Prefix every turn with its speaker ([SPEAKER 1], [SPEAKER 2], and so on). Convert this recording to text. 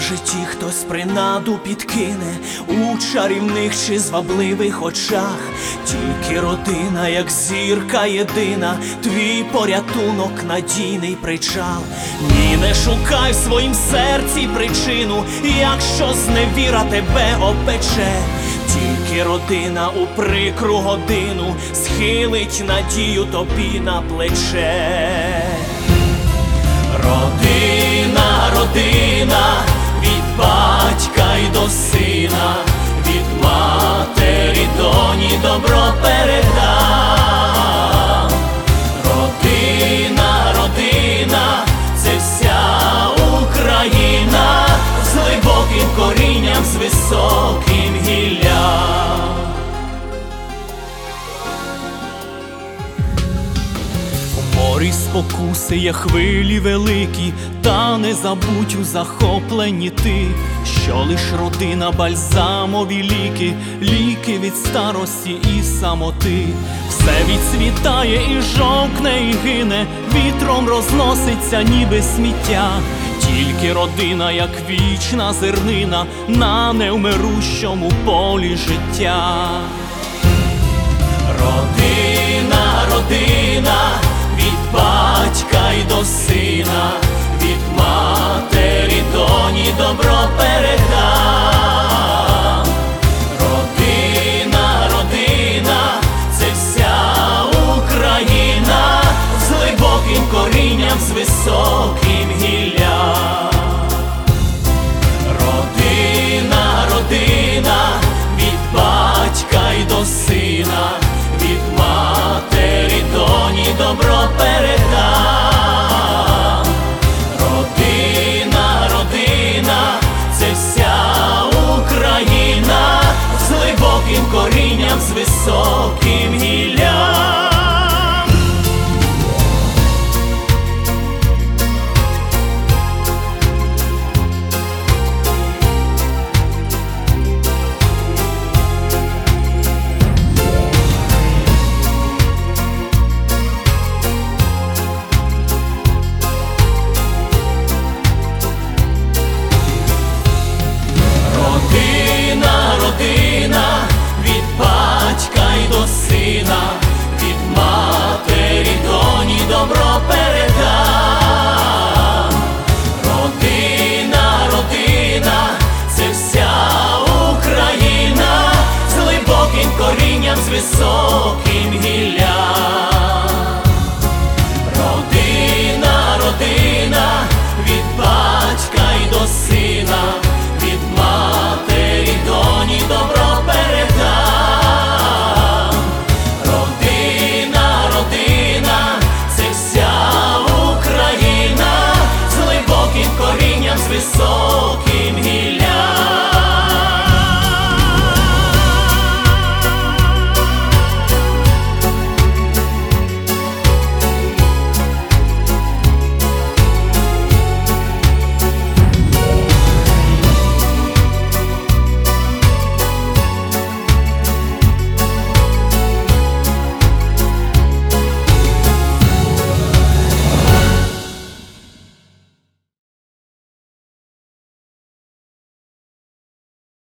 [SPEAKER 1] житті хтось принаду підкине у чарівних чи звабливих очах. Тільки родина, як зірка єдина, твій порятунок, надійний причал. Ні, не шукай в своїм серці причину, якщо зневіра тебе опече. Тільки родина у прикру годину схилить надію тобі на плече. Родина, родина, від батька й до сина, від матері доні добро передам. Родина, родина, це вся Україна, з глибоким корінням, з високим гіллям. Морі спокуси є хвилі великі, та не забудь у захопленні ти, що лиш родина бальзамові ліки, ліки від старості і самоти. Все відцвітає і жовкне, і гине, вітром розноситься ніби сміття. Тільки родина, як вічна зернина, на невмирущому полі життя. Родина, родина, від батька й до сина, від матері доні добро передам. Родина, родина, це вся Україна, з глибоким корінням, з високим гіллям. Родина, родина, від батька й до сина, від матері доні добро передам. Родина, родина, це вся Україна, з глибоким корінням, з високим гіллям. Родина, від батька й до сина, від матері доні добро передам. Родина, родина, це вся Україна, з глибоким корінням, з високим